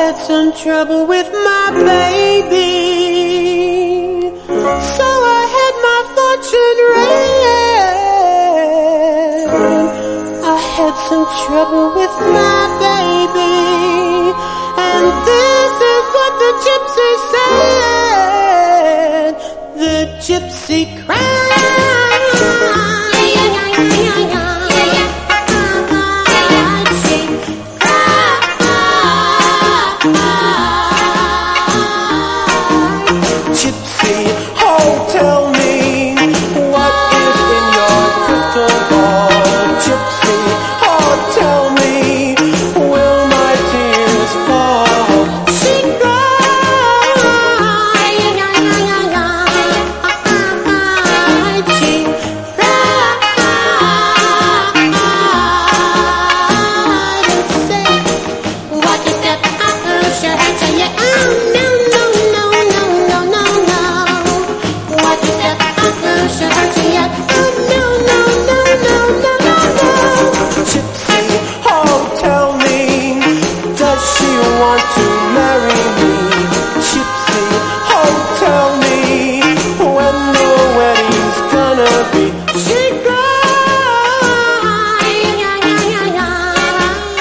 had some trouble with my baby, so I had my fortune read. I had some trouble with my baby, and this is what the gypsy said. The gypsy